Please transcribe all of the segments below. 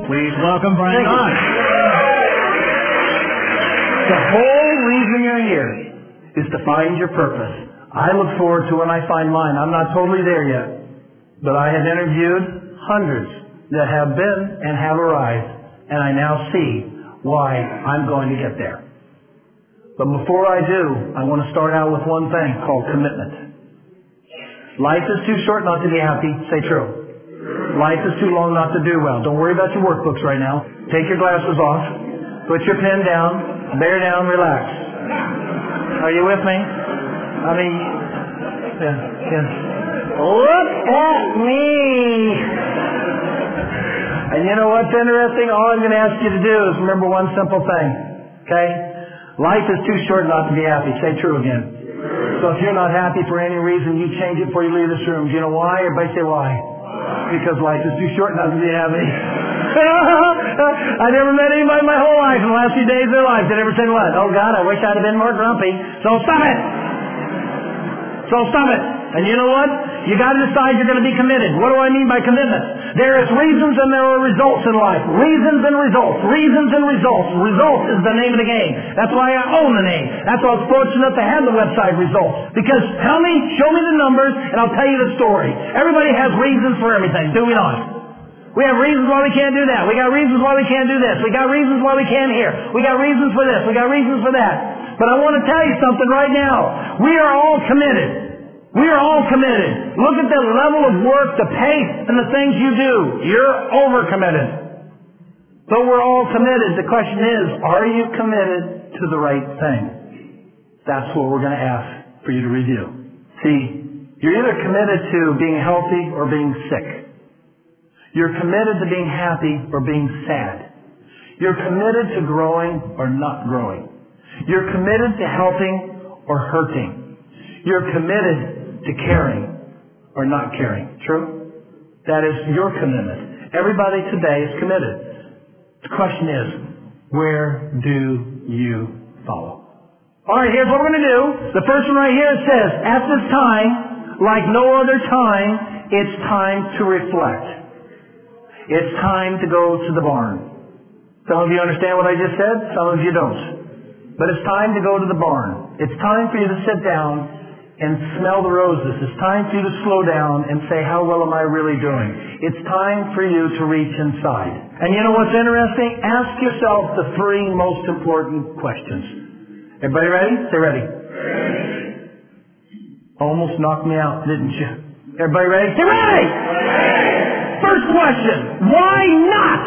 Please welcome Brian Hahn. The whole reason you're here is to find your purpose. I look forward to when I find mine. I'm not totally there yet, but I have interviewed hundreds that have been and have arrived, and I now see why I'm going to get there. But before I do, I want to start out with one thing called commitment. Life is too short not to be happy. Say true. Life is too long not to do well. Don't worry about your workbooks right now. Take your glasses off. Put your pen down. Bear down. Relax. Are you with me? I mean, yeah. Look at me. And you know what's interesting? All I'm going to ask you to do is remember one simple thing. Okay? Life is too short not to be happy. Say true again. So if you're not happy for any reason, you change it before you leave this room. Do you know why? Everybody say why. Because life is too short not to be happy. I never met anybody my whole life in the last few days of their life that ever said what? Oh God, I wish I'd have been more grumpy. So stop it! And you know what? You got to decide you're going to be committed. What do I mean by commitment? There is reasons and there are results in life. Reasons and results. Reasons and results. Results is the name of the game. That's why I own the name. That's why I was fortunate to have the website Results. Because show me the numbers, and I'll tell you the story. Everybody has reasons for everything, do we not? We have reasons why we can't do that. We got reasons why we can't do this. We got reasons why we can't hear. We got reasons for this. We got reasons for that. But I want to tell you something right now. We are all committed. We are all committed. Look at the level of work, the pace, and the things you do. You're overcommitted. But we're all committed. The question is, are you committed to the right thing? That's what we're going to ask for you to review. See, you're either committed to being healthy or being sick. You're committed to being happy or being sad. You're committed to growing or not growing. You're committed to helping or hurting. You're committed to caring or not caring. True? That is your commitment. Everybody today is committed. The question is, where do you follow? All right, here's what we're going to do. The first one right here says, at this time, like no other time, it's time to reflect. It's time to go to the barn. Some of you understand what I just said, some of you don't. But it's time to go to the barn. It's time for you to sit down and smell the roses. It's time for you to slow down and say, how well am I really doing? It's time for you to reach inside. And you know what's interesting? Ask yourself the three most important questions. Everybody ready? Say ready. Almost knocked me out, didn't you? Everybody ready? Say ready! First question, why not?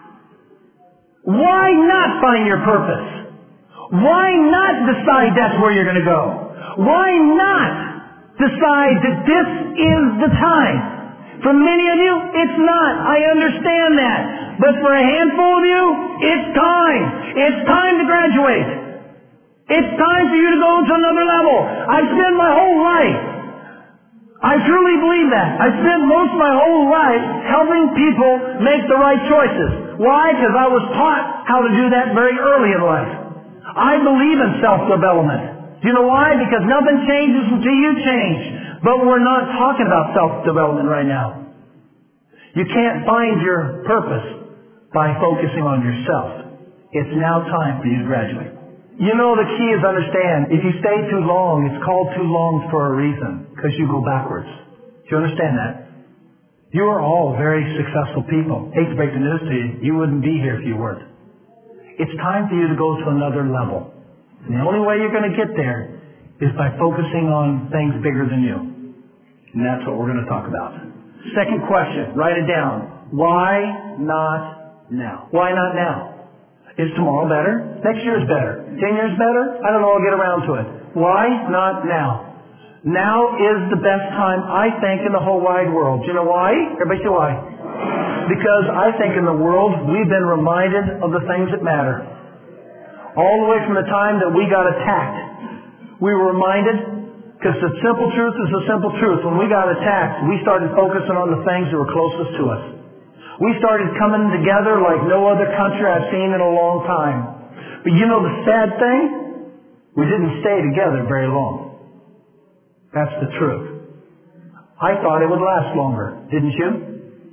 Why not find your purpose? Why not decide that's where you're going to go? Why not decide that this is the time? For many of you, it's not. I understand that. But for a handful of you, it's time. It's time to graduate. It's time for you to go to another level. I've spent my whole life. I truly believe that. I spent most of my whole life helping people make the right choices. Why? Because I was taught how to do that very early in life. I believe in self-development. Do you know why? Because nothing changes until you change. But we're not talking about self-development right now. You can't find your purpose by focusing on yourself. It's now time for you to graduate. You know, the key is understand, if you stay too long, it's called too long for a reason, because you go backwards. Do you understand that? You are all very successful people. Hate to break the news to you, you wouldn't be here if you weren't. It's time for you to go to another level. And the only way you're going to get there is by focusing on things bigger than you. And that's what we're going to talk about. Second question, write it down. Why not now? Why not now? Is tomorrow better? Next year is better. 10 years better? I don't know, I'll get around to it. Why not now? Now is the best time, I think, in the whole wide world. Do you know why? Everybody say why. Because I think in the world, we've been reminded of the things that matter. All the way from the time that we got attacked, we were reminded, because the simple truth is the simple truth. When we got attacked, we started focusing on the things that were closest to us. We started coming together like no other country I've seen in a long time. But you know the sad thing? We didn't stay together very long. That's the truth. I thought it would last longer, didn't you?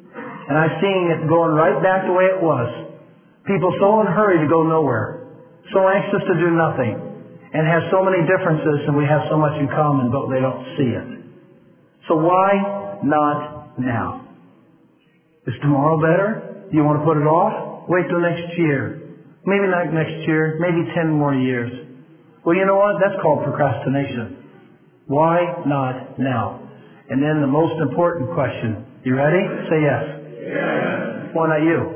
And I've seen it going right back the way it was. People so in a hurry to go nowhere, so anxious to do nothing, and have so many differences, and we have so much in common, but they don't see it. So why not now? Is tomorrow better? Do you want to put it off? Wait till next year. Maybe not next year, maybe 10 more years. Well, you know what? That's called procrastination. Why not now? And then the most important question. You ready? Say yes. Yes. Why not you?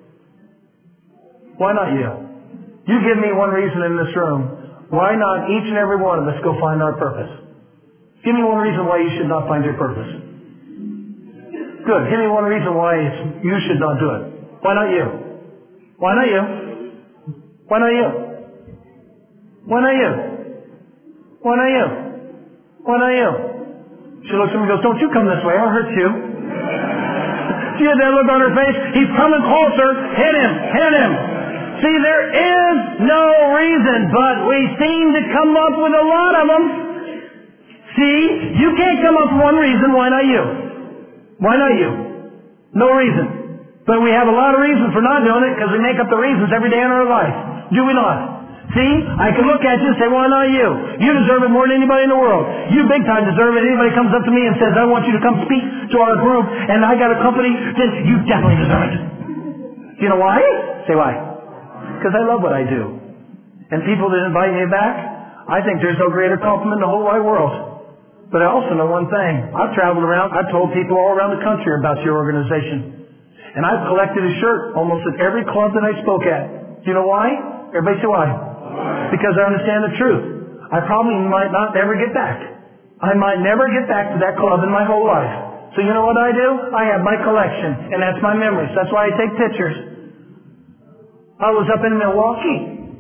Why not you? You give me one reason in this room. Why not each and every one of us go find our purpose? Give me one reason why you should not find your purpose. Good. Give me one reason why you should not do it. Why not you? Why not you? Why not you? Why not you? Why not you? Why not you? She looks at me and goes, don't you come this way, I'll hurt you. She had that look on her face. He's coming closer. Hit him. Hit him. See, there is no reason, but we seem to come up with a lot of them. See, you can't come up with one reason. Why not you? Why not you? No reason. But we have a lot of reasons for not doing it because we make up the reasons every day in our life. Do we not? See, I can look at you and say, why not you? You deserve it more than anybody in the world. You big time deserve it. Anybody comes up to me and says, I want you to come speak to our group and I got a company, then you definitely deserve it. Do you know why? Say why. Because I love what I do. And people that invite me back, I think there's no greater compliment in the whole wide world. But I also know one thing. I've traveled around, I've told people all around the country about your organization. And I've collected a shirt almost at every club that I spoke at. Do you know why? Everybody say why? Because I understand the truth. I probably might not ever get back. I might never get back to that club in my whole life. So you know what I do? I have my collection, and that's my memories. That's why I take pictures. I was up in Milwaukee.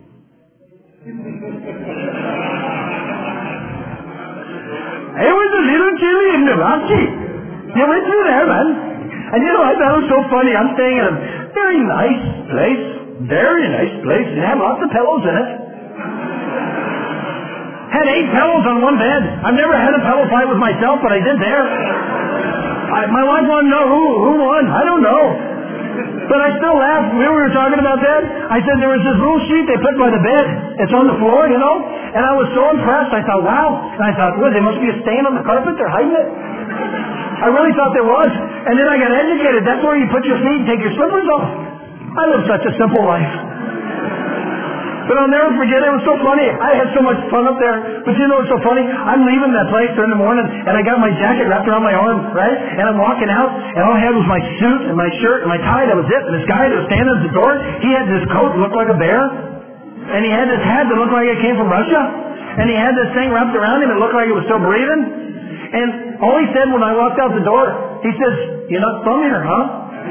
It was a little chilly in Milwaukee. You went through there, man. And you know, I thought it was so funny. I'm staying in a very nice place. Very nice place. It had lots of pillows in it. Had 8 pillows on one bed. I've never had a pillow fight with myself, but I did there. My wife wanted to know who won. I don't know. But I still laugh. We were talking about that. I said there was this little sheet they put by the bed. It's on the floor, you know. And I was so impressed. I thought, wow. And I thought, well, there must be a stain on the carpet. They're hiding it. I really thought there was. And then I got educated. That's where you put your feet and take your slippers off. I live such a simple life. But I'll never forget, it was so funny. I had so much fun up there. But you know what's so funny? I'm leaving that place in the morning, and I got my jacket wrapped around my arm, right? And I'm walking out, and all I had was my suit and my shirt and my tie. That was it. And this guy that was standing at the door, he had this coat that looked like a bear. And he had this hat that looked like it came from Russia. And he had this thing wrapped around him that looked like it was still breathing. And all he said when I walked out the door, he says, "You're not from here, huh?"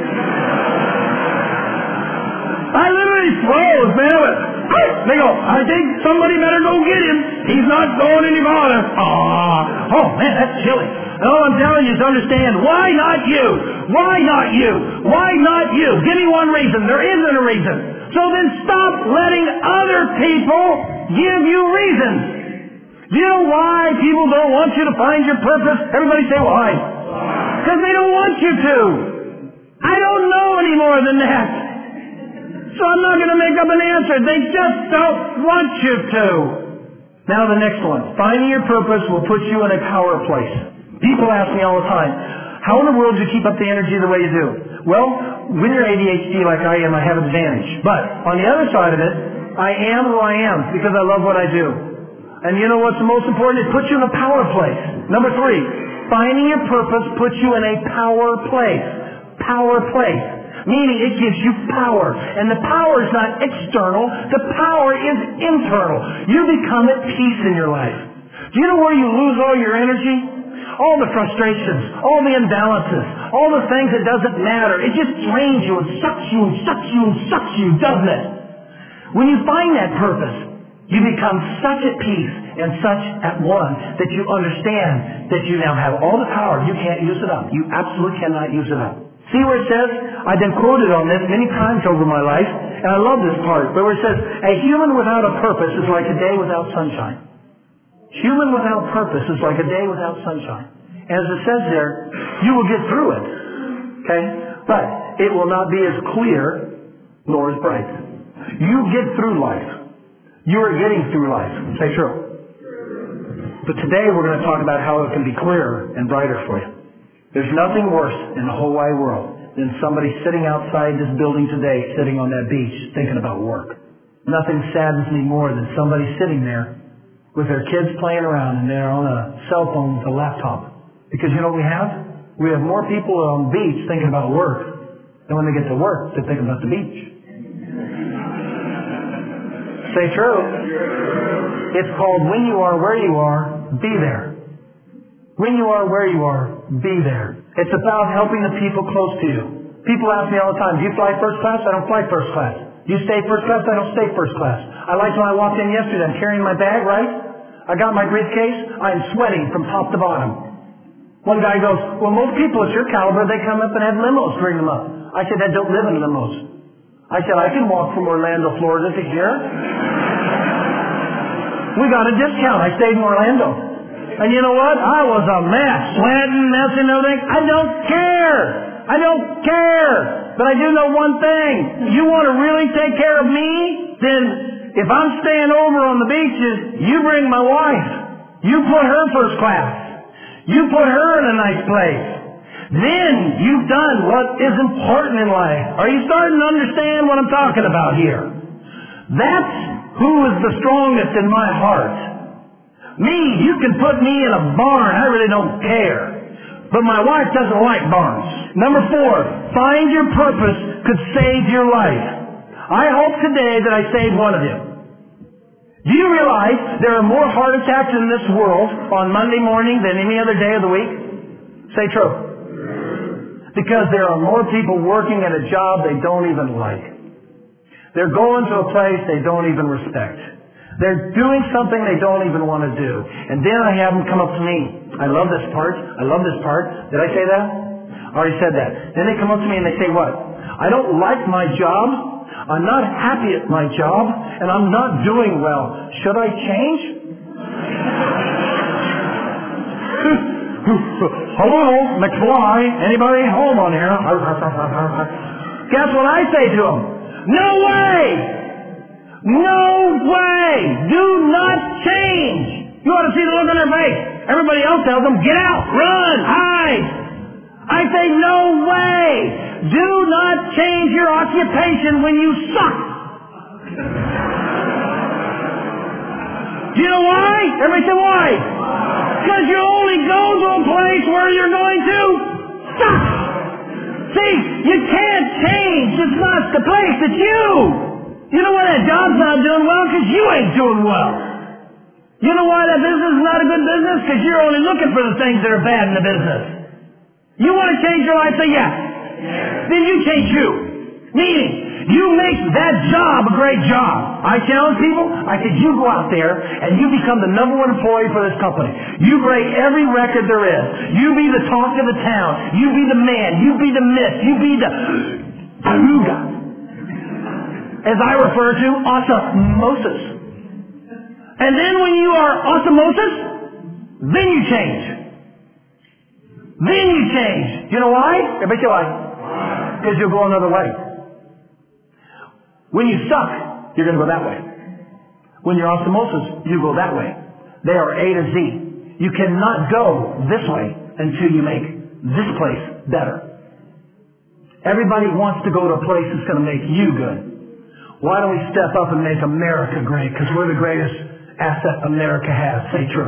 I literally froze, man. They go, I think somebody better go get him. He's not going any farther. Oh man, that's chilly. All I'm telling you is understand, why not you? Why not you? Why not you? Give me one reason. There isn't a reason. So then stop letting other people give you reasons. Do you know why people don't want you to find your purpose? Everybody say why. Because they don't want you to. I don't know any more than that. So I'm not going to make up an answer. They just don't want you to. Now the next one. Finding your purpose will put you in a power place. People ask me all the time, how in the world do you keep up the energy the way you do? Well, when you're ADHD like I am, I have an advantage. But on the other side of it, I am who I am because I love what I do. And you know what's the most important? It puts you in a power place. Number 3, finding your purpose puts you in a power place. Power place. Meaning it gives you power. And the power is not external. The power is internal. You become at peace in your life. Do you know where you lose all your energy? All the frustrations, all the imbalances, all the things that doesn't matter. It just drains you and sucks you and sucks you and sucks you, doesn't it? When you find that purpose, you become such at peace and such at one that you understand that you now have all the power. You can't use it up. You absolutely cannot use it up. See where it says, I've been quoted on this many times over my life, and I love this part, but where it says, a human without a purpose is like a day without sunshine. Human without purpose is like a day without sunshine. And as it says there, you will get through it. Okay? But it will not be as clear nor as bright. You get through life. You are getting through life. Say true. But today we're going to talk about how it can be clearer and brighter for you. There's nothing worse in the whole wide world than somebody sitting outside this building today, sitting on that beach, thinking about work. Nothing saddens me more than somebody sitting there with their kids playing around and they're on a cell phone with a laptop. Because you know what we have? We have more people on the beach thinking about work than when they get to work, they're thinking about the beach. Say true. It's called when you are where you are, be there. When you are where you are, be there. It's about helping the people close to you. People ask me all the time, do you fly first class? I don't fly first class. Do you stay first class? I don't stay first class. I liked when I walked in yesterday. I'm carrying my bag, right? I got my briefcase. I'm sweating from top to bottom. One guy goes, well, most people at your caliber, they come up and have limos bring them up. I said, I don't live in limos. I said, I can walk from Orlando, Florida to here. We got a discount. I stayed in Orlando. And you know what? I was a mess. Sweating, messing, everything. I don't care. I don't care. But I do know one thing. You want to really take care of me? Then if I'm staying over on the beaches, you bring my wife. You put her first class. You put her in a nice place. Then you've done what is important in life. Are you starting to understand what I'm talking about here? That's who is the strongest in my heart. Me, you can put me in a barn. I really don't care. But my wife doesn't like barns. Number 4, find your purpose could save your life. I hope today that I saved one of you. Do you realize there are more heart attacks in this world on Monday morning than any other day of the week? Say true. Because there are more people working at a job they don't even like. They're going to a place they don't even respect. They're doing something they don't even want to do. And then I have them come up to me. I love this part. I love this part. Did I say that? I already said that. Then they come up to me and they say what? I don't like my job. I'm not happy at my job. And I'm not doing well. Should I change? Hello, McFly. Anybody home on here? Guess what I say to them? No way! No way! Do not change! You ought to see the look on their face. Everybody else tells them, get out, run, hide. I say, no way! Do not change your occupation when you suck. Do you know why? Everybody say why? Because you only go to a place where you're going to suck. See, you can't change. It's not the place, it's you. You know why that job's not doing well? Because you ain't doing well. You know why that business is not a good business? Because you're only looking for the things that are bad in the business. You want to change your life? Say yes. Then you change you. Meaning, you make that job a great job. I challenge people. I said, you go out there and you become the #1 employee for this company. You break every record there is. You be the talk of the town. You be the man. You be the myth. You be the Aruga. As I refer to, osmosis. And then when you are osmosis, then you change. Then you change. You know why? Everybody say why? Because you'll go another way. When you suck, you're going to go that way. When you're osmosis, you go that way. They are A to Z. You cannot go this way until you make this place better. Everybody wants to go to a place that's going to make you good. Why don't we step up and make America great? Because we're the greatest asset America has. Say true.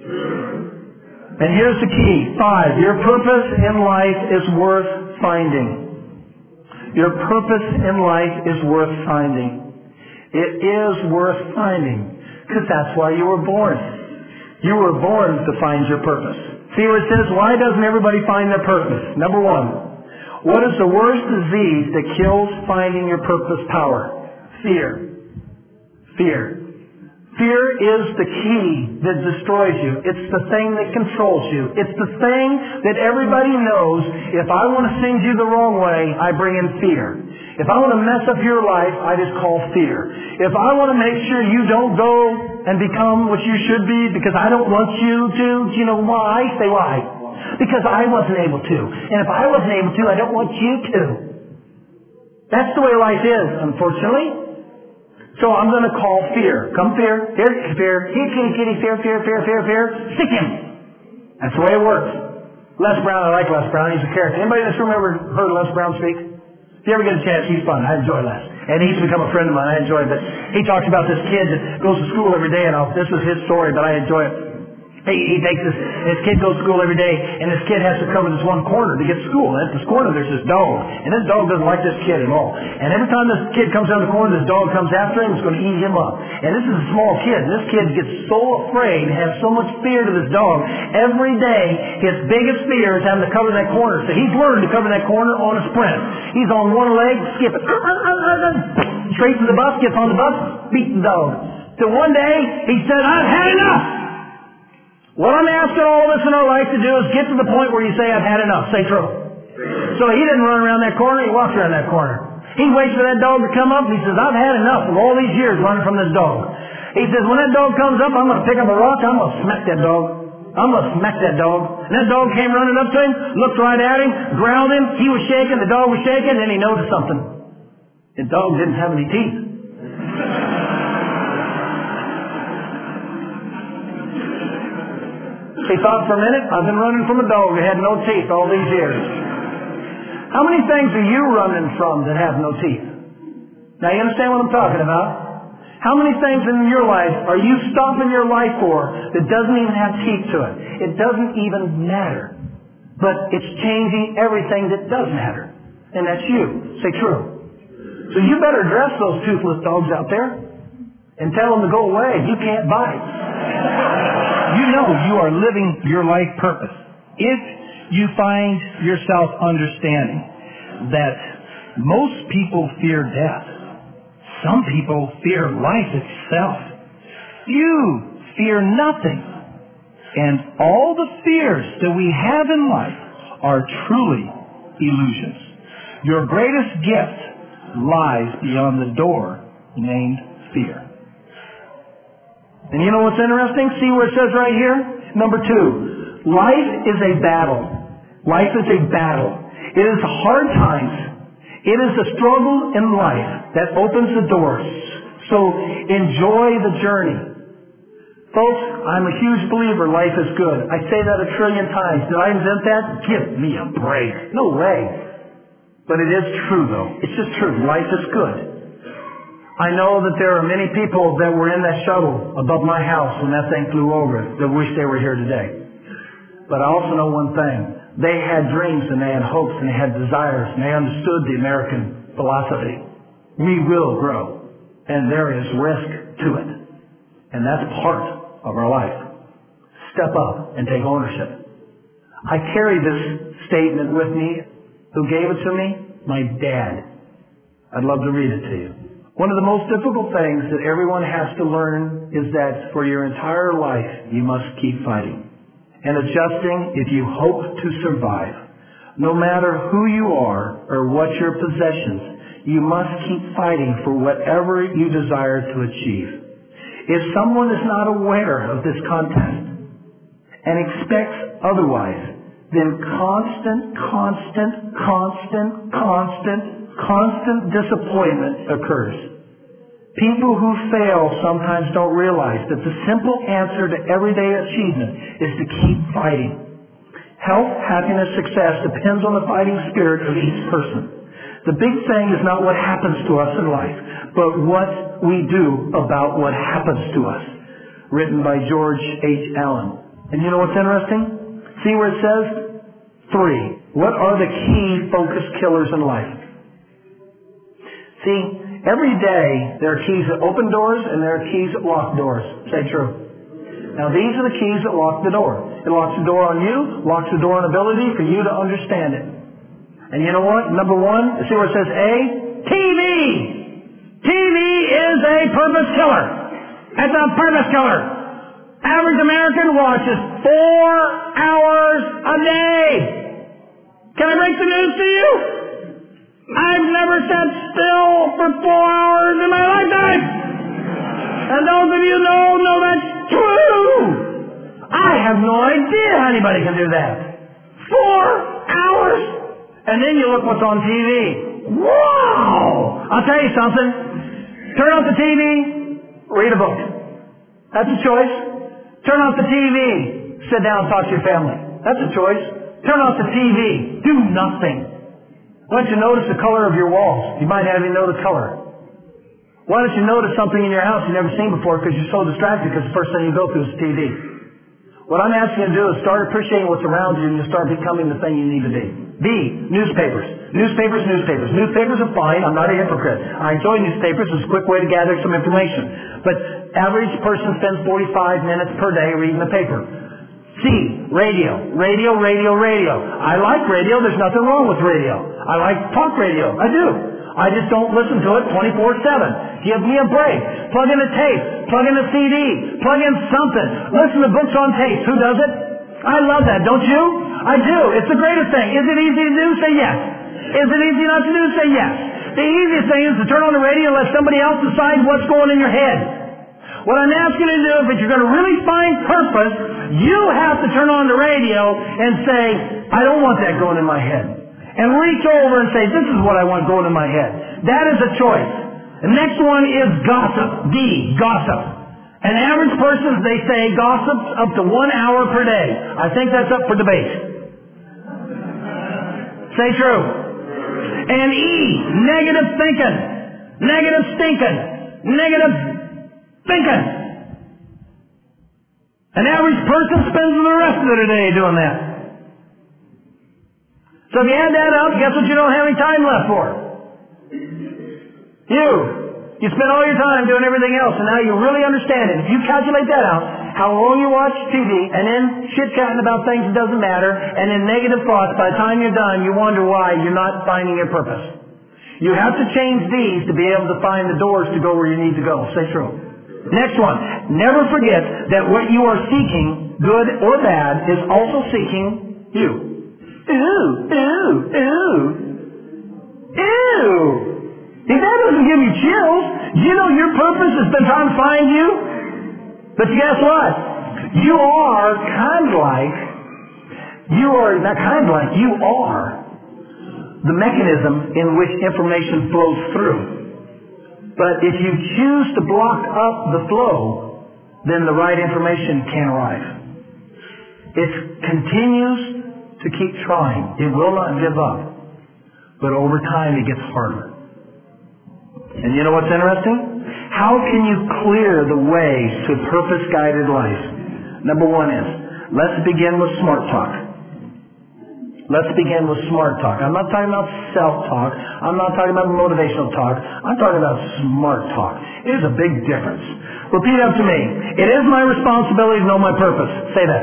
And here's the key. 5, your purpose in life is worth finding. Your purpose in life is worth finding. It is worth finding. Because that's why you were born. You were born to find your purpose. See where it says, why doesn't everybody find their purpose? Number 1, what is the worst disease that kills finding your purpose power? Fear. Fear. Fear is the key that destroys you. It's the thing that controls you. It's the thing that everybody knows, if I want to send you the wrong way, I bring in fear. If I want to mess up your life, I just call fear. If I want to make sure you don't go and become what you should be because I don't want you to, you know why? Say why. because I wasn't able to. And if I wasn't able to, I don't want you to. That's the way life is, unfortunately. So I'm going to call fear. Come fear. Here, fear. Kitty, fear. Stick him. That's the way it works. Les Brown, I like Les Brown. He's a character. Anybody in this room ever heard Les Brown speak? If you ever get a chance, he's fun. I enjoy Les. And he's become a friend of mine. I enjoy it. But he talks about this kid that goes to school every day, and this is his story, but I enjoy it. He takes this kid goes to school every day, and this kid has to cover this one corner to get to school. And at this corner, there's this dog. And this dog doesn't like this kid at all. And every time this kid comes down the corner, this dog comes after him, it's going to eat him up. And this is a small kid. And this kid gets so afraid and has so much fear to this dog. Every day, his biggest fear is having to cover that corner. So he's learned to cover that corner on a sprint. He's on one leg, skipping. Straight to the bus, gets on the bus, beats the dog. So one day, he said, I've had enough. What I'm asking all of us in our life to do is get to the point where you say, I've had enough. Say true. So he didn't run around that corner. He walked around that corner. He waits for that dog to come up. He says, I've had enough of all these years running from this dog. He says, when that dog comes up, I'm going to pick up a rock. I'm going to smack that dog. I'm going to smack that dog. And that dog came running up to him, looked right at him, growled him. He was shaking. The dog was shaking. And then he noticed something. The dog didn't have any teeth. He thought for a minute, I've been running from a dog that had no teeth all these years. How many things are you running from that have no teeth? Now you understand what I'm talking about? How many things in your life are you stopping your life for that doesn't even have teeth to it? It doesn't even matter. But it's changing everything that does matter. And that's you. Say true. So you better address those toothless dogs out there and tell them to go away. You can't bite. You know you are living your life purpose if you find yourself understanding that most people fear death. Some people fear life itself. Few fear nothing. And all the fears that we have in life are truly illusions. Your greatest gift lies beyond the door named fear. And you know what's interesting? See where it says right here? Number 2. Life is a battle. Life is a battle. It is hard times. It is a struggle in life that opens the doors. So enjoy the journey. Folks, I'm a huge believer life is good. I say that 1 trillion times. Did I invent that? Give me a break. No way. But it is true though. It's just true. Life is good. I know that there are many people that were in that shuttle above my house when that thing flew over that wish they were here today. But I also know one thing. They had dreams and they had hopes and they had desires and they understood the American philosophy. We will grow. And there is risk to it. And that's part of our life. Step up and take ownership. I carry this statement with me. Who gave it to me? My dad. I'd love to read it to you. One of the most difficult things that everyone has to learn is that for your entire life, you must keep fighting and adjusting if you hope to survive. No matter who you are or what your possessions, you must keep fighting for whatever you desire to achieve. If someone is not aware of this contest and expects otherwise, then constant disappointment occurs. People who fail sometimes don't realize that the simple answer to everyday achievement is to keep fighting. Health, happiness, success depends on the fighting spirit of each person. The big thing is not what happens to us in life, but what we do about what happens to us. Written by George H. Allen. And you know what's interesting? See where it says? 3. What are the key focus killers in life? See, every day there are keys that open doors and there are keys that lock doors. Say true. Now these are the keys that lock the door. It locks the door on you, locks the door on ability for you to understand it. And you know what? Number 1, see where it says A? TV! TV is a purpose killer. It's a purpose killer. Average American watches 4 hours a day. Can I break the news to you? I've never sat still for 4 hours in my lifetime. And those of you know that's true. I have no idea how anybody can do that. 4 hours! And then you look what's on TV. Wow! I'll tell you something. Turn off the TV, read a book. That's a choice. Turn off the TV, sit down and talk to your family. That's a choice. Turn off the TV, do nothing. Why don't you notice the color of your walls? You might not even know the color. Why don't you notice something in your house you've never seen before because you're so distracted because the first thing you go through is the TV. What I'm asking you to do is start appreciating what's around you and you start becoming the thing you need to be. B, newspapers. Newspapers are fine. I'm not a hypocrite. I enjoy newspapers. It's a quick way to gather some information. But average person spends 45 minutes per day reading the paper. C, radio. Radio. I like radio. There's nothing wrong with radio. I like talk radio. I do. I just don't listen to it 24/7. Give me a break. Plug in a tape. Plug in a CD. Plug in something. Listen to books on tape. Who does it? I love that, don't you? I do. It's the greatest thing. Is it easy to do? Say yes. Is it easy not to do? Say yes. The easiest thing is to turn on the radio and let somebody else decide what's going in your head. What I'm asking you to do, if you're going to really find purpose, you have to turn on the radio and say, I don't want that going in my head. And reach over and say, this is what I want going in my head. That is a choice. The next one is gossip. D, gossip. An average person, they say, gossips up to 1 hour per day. I think that's up for debate. Say true. And E, negative thinking. Negative thinking. Negative thinking. An average person spends the rest of their day doing that. So if you add that up, guess what you don't have any time left for? You spend all your time doing everything else, and now you really understand it. If you calculate that out, how long you watch TV, and then chit-chatting about things that doesn't matter, and then negative thoughts, by the time you're done, you wonder why you're not finding your purpose. You have to change these to be able to find the doors to go where you need to go. Say true. Next one. Never forget that what you are seeking, good or bad, is also seeking you. Ew. If that doesn't give you chills, you know your purpose has been trying to find you? But guess what? You are the mechanism in which information flows through. But if you choose to block up the flow, then the right information can't arrive. It continues to keep trying. It will not give up. But over time it gets harder. And you know what's interesting? How can you clear the way to purpose-guided life? Number one is, let's begin with smart talk. Let's begin with smart talk. I'm not talking about self-talk. I'm not talking about motivational talk. I'm talking about smart talk. It is a big difference. Repeat after me. It is my responsibility to know my purpose. Say that.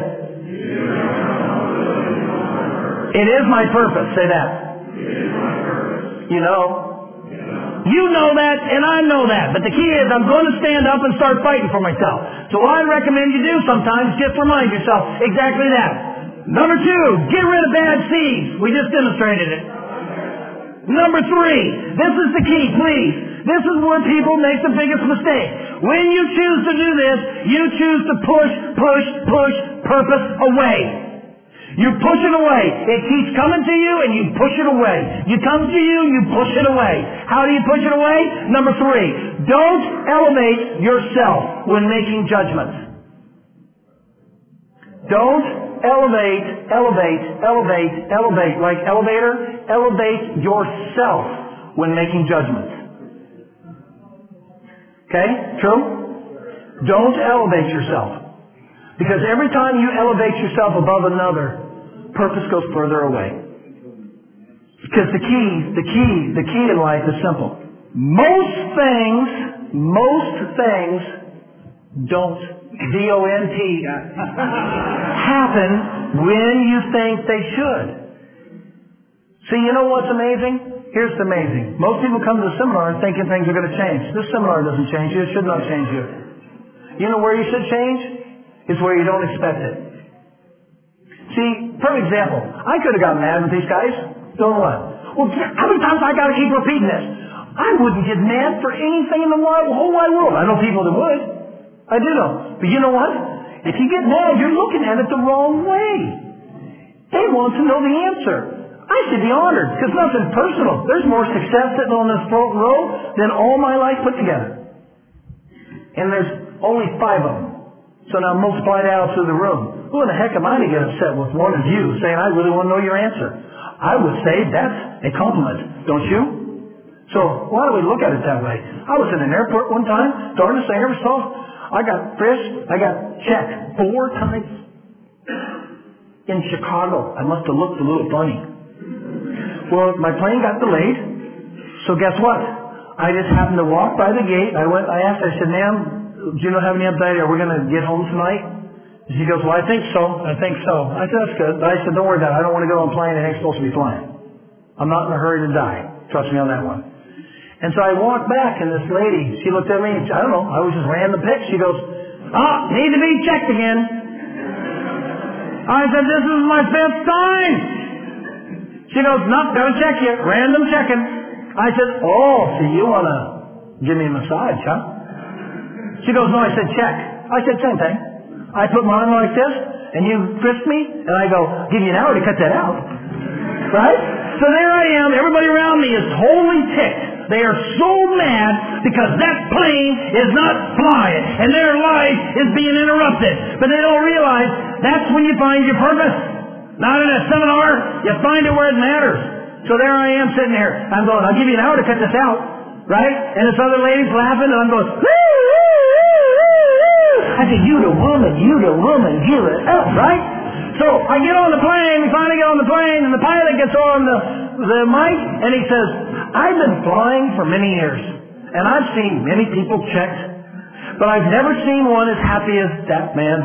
It is my purpose. Say that. You know. You know that, and I know that. But the key is I'm going to stand up and start fighting for myself. So what I recommend you do sometimes, just remind yourself exactly that. Number 2, get rid of bad seeds. We just demonstrated it. Number 3, this is the key, please. This is where people make the biggest mistake. When you choose to do this, you choose to push purpose away. You push it away. It keeps coming to you and you push it away. You come to you, you push it away. How do you push it away? Number 3, don't elevate yourself when making judgments. Don't elevate like elevator. Elevate yourself when making judgments. Okay? True? Don't elevate yourself. Because every time you elevate yourself above another, purpose goes further away. Because the key in life is simple. Most things don't, D-O-N-T, happen when you think they should. See, you know what's amazing? Here's the amazing. Most people come to the seminar thinking things are going to change. This seminar doesn't change you. It should not change you. You know where you should change? It's where you don't expect it. See, for example, I could have gotten mad with these guys. Doing what? Well, how many times I got to keep repeating this? I wouldn't get mad for anything in the whole wide world. I know people that would. I do know. But you know what? If you get mad, you're looking at it the wrong way. They want to know the answer. I should be honored because nothing personal. There's more success sitting on this front row than all my life put together. And there's only 5 of them. So now multiply that out through the room. Who in the heck am I to get upset with one of you saying, I really want to know your answer? I would say that's a compliment, don't you? So why do we look at it that way? I was in an airport one time, darndest thing I ever saw. I got frisked, I got checked 4 times. In Chicago. I must have looked a little funny. Well, my plane got delayed. So guess what? I just happened to walk by the gate. I asked, I said, ma'am, do you not have any anxiety? Are we going to get home tonight? She goes, well, I think so. I said, that's good. But I said, don't worry about it. I don't want to get on a plane that ain't supposed to be flying. I'm not in a hurry to die. Trust me on that one. And so I walked back, and this lady, she looked at me, and I don't know, I was just ran the pic. She goes, need to be checked again. I said, this is my 5th time. She goes, nope, gotta check you. Random checking. I said, oh, so you want to give me a massage, huh? She goes, no, I said, check. I said, same thing. I put my arm like this, and you frisk me, and I go, give you an hour to cut that out. Right? So there I am. Everybody around me is totally ticked. They are so mad because that plane is not flying and their life is being interrupted. But they don't realize that's when you find your purpose. Not in a seminar. You find it where it matters. So there I am sitting here. I'm going, I'll give you an hour to cut this out. Right? And this other lady's laughing and I'm going, woo, woo, woo, woo. I said, you the woman, give it up. Right? So I get on the plane, we finally get on the plane, and the pilot gets on the mic, and he says, I've been flying for many years, and I've seen many people checked, but I've never seen one as happy as that man.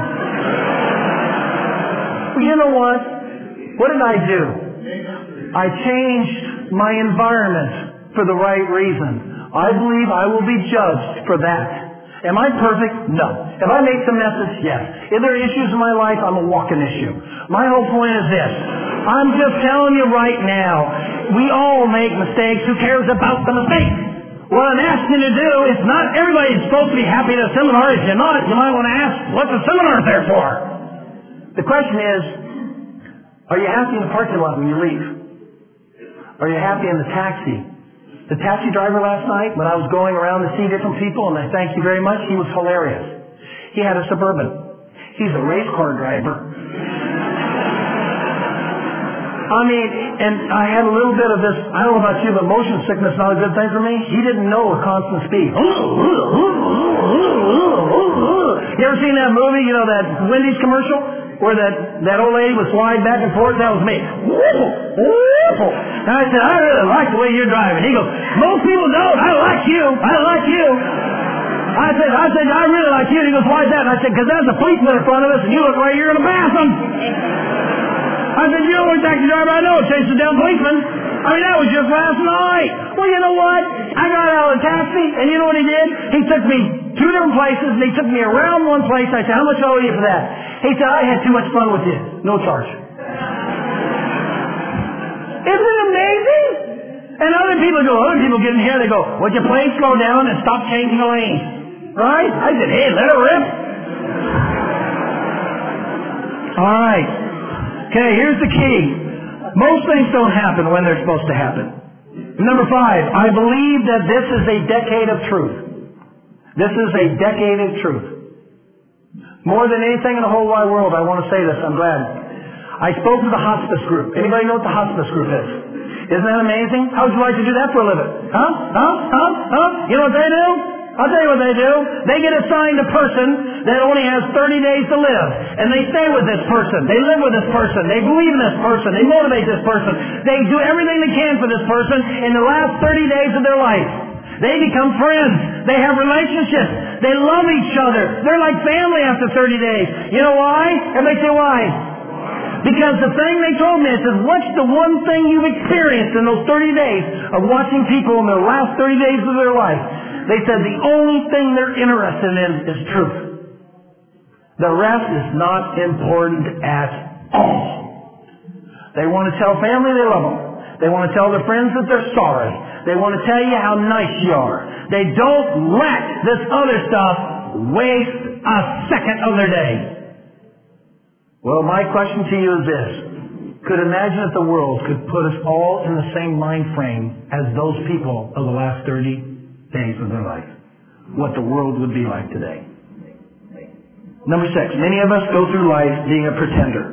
Well, you know what? What did I do? I changed my environment for the right reason. I believe I will be judged for that. Am I perfect? No. Have I made some messes? Yes. If there are issues in my life, I'm a walking issue. My whole point is this. I'm just telling you right now, we all make mistakes. Who cares about the mistake? What I'm asking you to do is not everybody's supposed to be happy at a seminar. If you're not, you might want to ask, what's the seminar there for? The question is, are you happy in the parking lot when you leave? Are you happy in the taxi? The taxi driver last night, when I was going around to see different people, and I thank you very much, he was hilarious. He had a Suburban. He's a race car driver. I mean, and I had a little bit of this, I don't know about you, but motion sickness is not a good thing for me. He didn't know a constant speed. You ever seen that movie, that Wendy's commercial? Where that old lady was flying back and forth? That was me. And I said, I really like the way you're driving. He goes, most people don't. I like you. I said, I really like you. And he goes, why is that? And I said, because there's a policeman in front of us and you look like you're going to pass him. I said, you know what taxi driver I know, chases down policemen. I mean, that was just last night. Well, you know what? I got out of the taxi, and you know what he did? He took me 2 different places, and he took me around one place. I said, how much I owe you for that? He said, I had too much fun with you. No charge. Isn't it amazing? And other people get in here, they go, would you please slow down and stop changing the lane? Right? I said, hey, let it rip. All right. Okay, here's the key. Most things don't happen when they're supposed to happen. Number 5, I believe that this is a decade of truth. This is a decade of truth. More than anything in the whole wide world, I want to say this. I'm glad. I spoke to the hospice group. Anybody know what the hospice group is? Isn't that amazing? How would you like to do that for a living? Huh? You know what they do? I'll tell you what they do. They get assigned a person that only has 30 days to live. And they stay with this person. They live with this person. They believe in this person. They motivate this person. They do everything they can for this person in the last 30 days of their life. They become friends. They have relationships. They love each other. They're like family after 30 days. You know why? Everybody say why? Because the thing they told me, it says, what's the one thing you've experienced in those 30 days of watching people in their last 30 days of their life? They said the only thing they're interested in is truth. The rest is not important at all. They want to tell family they love them. They want to tell their friends that they're sorry. They want to tell you how nice you are. They don't let this other stuff waste a second of their day. Well, my question to you is this. could imagine if the world could put us all in the same mind frame as those people of the last 30 days of their life, what the world would be like today. Number 6, many of us go through life being a pretender.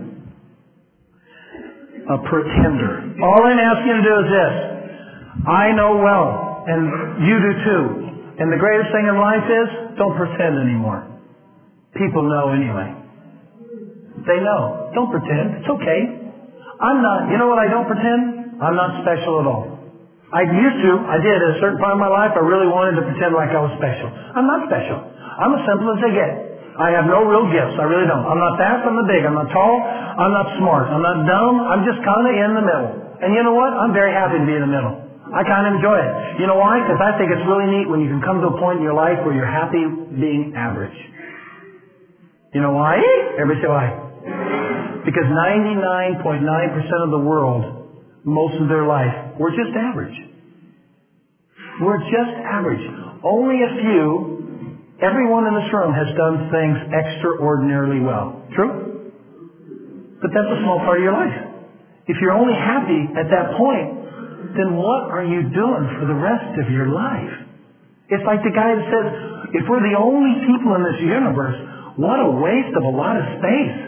A pretender. All I'm asking you to do is this. I know well, and you do too. And the greatest thing in life is, don't pretend anymore. People know anyway. They know. Don't pretend. It's okay. You know what I don't pretend? I'm not special at all. I used to. I did. At a certain part of my life, I really wanted to pretend like I was special. I'm not special. I'm as simple as they get. I have no real gifts. I really don't. I'm not fast. I'm not big. I'm not tall. I'm not smart. I'm not dumb. I'm just kind of in the middle. And you know what? I'm very happy to be in the middle. I kind of enjoy it. You know why? Because I think it's really neat when you can come to a point in your life where you're happy being average. You know why? Everybody say why? Because 99.9% of the world, most of their life, we're just average. We're just average. Only a few, everyone in this room has done things extraordinarily well. True? But that's a small part of your life. If you're only happy at that point, then what are you doing for the rest of your life? It's like the guy that says, if we're the only people in this universe, what a waste of a lot of space.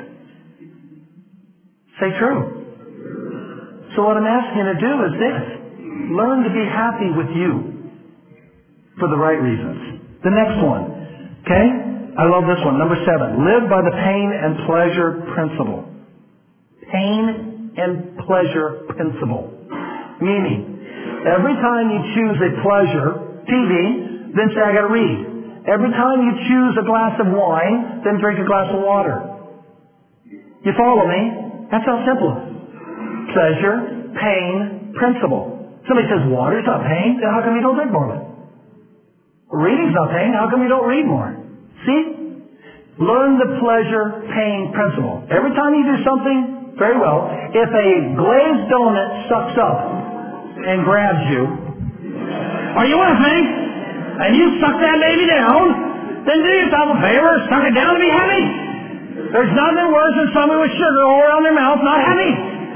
Say true. So what I'm asking you to do is this. Learn to be happy with you for the right reasons. The next one. Okay? I love this one. Number 7. Live by the pain and pleasure principle. Pain and pleasure principle. Meaning, every time you choose a pleasure, TV, then say, I gotta read. Every time you choose a glass of wine, then drink a glass of water. You follow me? That's how simple it is. Pleasure, pain, principle. Somebody says, water's not pain, then how come you don't drink more of it? Reading's not pain, how come you don't read more? See? Learn the pleasure, pain principle. Every time you do something, very well, if a glazed donut sucks up and grabs you, are you with me? And you suck that baby down, then do yourself a favor, suck it down to be heavy. There's nothing worse than somebody with sugar all around their mouth, not heavy.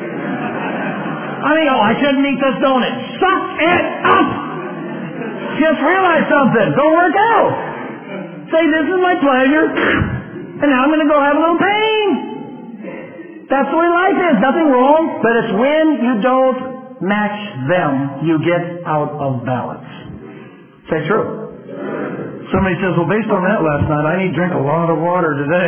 I mean, I shouldn't eat this donut. Suck it up! Just realize something. Go work out. Say, this is my pleasure, and now I'm going to go have a little pain. That's the way life is. Nothing wrong, but it's when you don't match them, you get out of balance. Say true. Somebody says, well, based on that last night, I need to drink a lot of water today.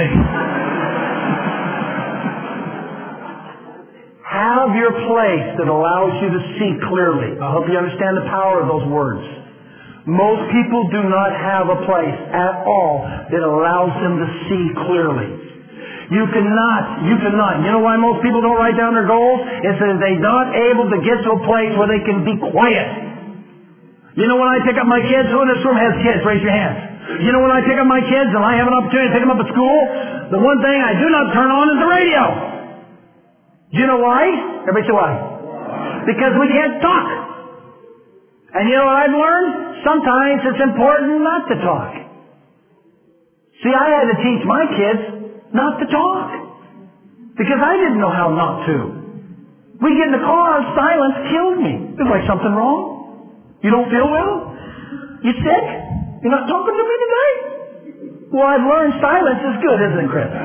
Have your place that allows you to see clearly. I hope you understand the power of those words. Most people do not have a place at all that allows them to see clearly. You cannot. You know why most people don't write down their goals? It's that they're not able to get to a place where they can be quiet. You know when I pick up my kids, who in this room has kids? Raise your hands. You know when I pick up my kids and I have an opportunity to pick them up at school, the one thing I do not turn on is the radio. Do you know why? Everybody say why? Because we can't talk. And you know what I've learned? Sometimes it's important not to talk. See, I had to teach my kids not to talk. Because I didn't know how not to. We get in the car, silence killed me. There's like something wrong. You don't feel well? You sick? You're not talking to me today? Well, I've learned silence is good, isn't it, Chris?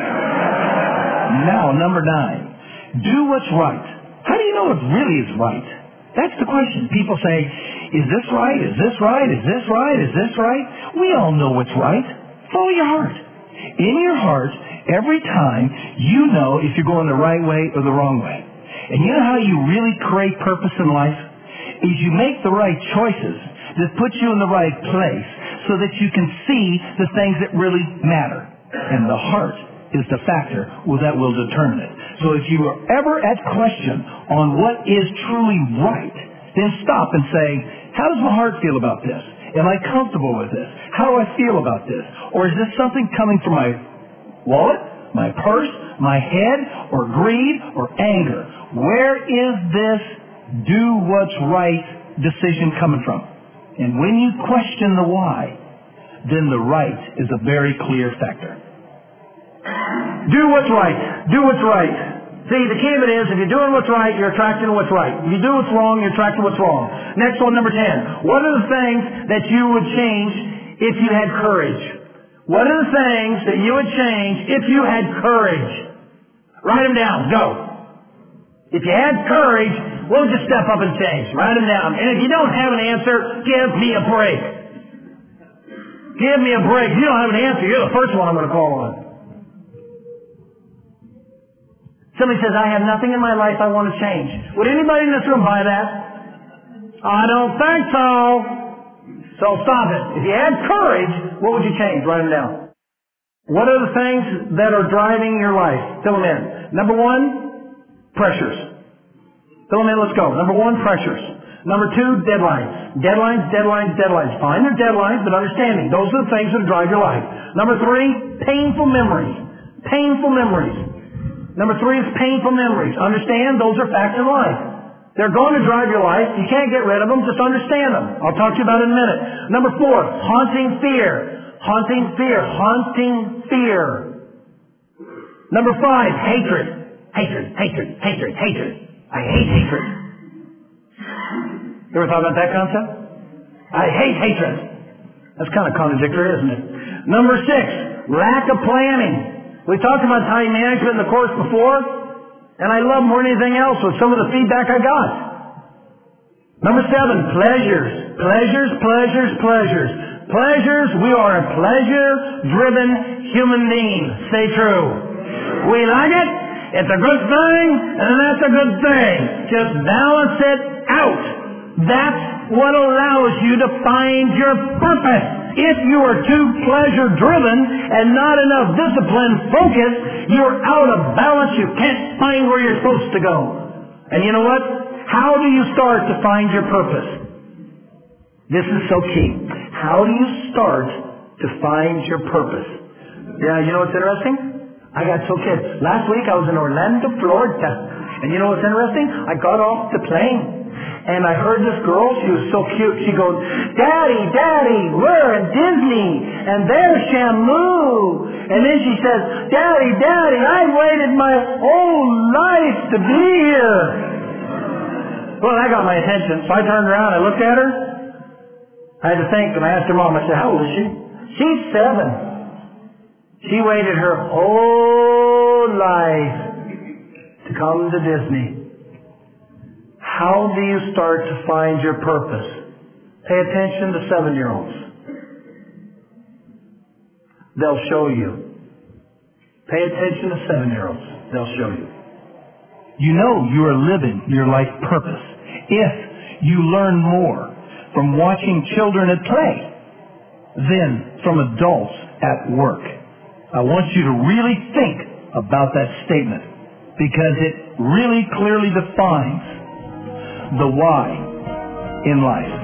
Now, number 9. Do what's right. How do you know it really is right? That's the question. People say, is this right? Is this right? Is this right? Is this right? We all know what's right. Follow your heart. In your heart, every time, you know if you're going the right way or the wrong way. And you know how you really create purpose in life? Is you make the right choices that put you in the right place so that you can see the things that really matter. And the heart is the factor that will determine it. So if you are ever at question on what is truly right, then stop and say, how does my heart feel about this? Am I comfortable with this? How do I feel about this? Or is this something coming from my wallet, my purse, my head, or greed, or anger? Where is this do what's right decision coming from? And when you question the why, then the right is a very clear factor. Do what's right. Do what's right. See, the key of it is, if you're doing what's right, you're attracting what's right. If you do what's wrong, you're attracting what's wrong. Next one, number 10. What are the things that you would change if you had courage? What are the things that you would change if you had courage? Write them down. Go. If you had courage, what would you step up and change? Write them down. And if you don't have an answer, give me a break. Give me a break. If you don't have an answer, you're the first one I'm going to call on. Somebody says, I have nothing in my life I want to change. Would anybody in this room buy that? I don't think so. So stop it. If you had courage, what would you change? Write them down. What are the things that are driving your life? Fill them in. Number 1, pressures. Fill them in. Let's go. Number 1, pressures. Number 2, deadlines. Deadlines. Find your deadlines, but understanding. Those are the things that drive your life. Number 3, painful memories. Painful memories. Number 3 is painful memories. Understand, those are facts in life. They're going to drive your life. You can't get rid of them. Just understand them. I'll talk to you about it in a minute. Number 4, haunting fear. Haunting fear. Haunting fear. Number 5, hatred. Hatred. I hate hatred. You ever thought about that concept? I hate hatred. That's kind of contradictory, isn't it? Number 6, lack of planning. We talked about time management in the course before, and I love more than anything else with some of the feedback I got. Number 7, pleasures. Pleasures, we are a pleasure-driven human being. Stay true. We like it, it's a good thing, and that's a good thing. Just balance it out. That's what allows you to find your purpose. If you are too pleasure-driven and not enough discipline focused, you're out of balance. You can't find where you're supposed to go. And you know what? How do you start to find your purpose? This is so key. How do you start to find your purpose? Yeah, you know what's interesting? I got so kids. Last week I was in Orlando, Florida. And you know what's interesting? I got off the plane. And I heard this girl, she was so cute. She goes, Daddy, we're in Disney. And there's Shamu. And then she says, Daddy, I waited my whole life to be here. Well, that got my attention. So I turned around, I looked at her. I had to think, and I asked her mom, I said, how old is she? She's 7. She waited her whole life to come to Disney. How do you start to find your purpose? Pay attention to 7-year-olds. They'll show you. Pay attention to 7-year-olds. They'll show you. You know you are living your life purpose if you learn more from watching children at play than from adults at work. I want you to really think about that statement because it really clearly defines the why in life.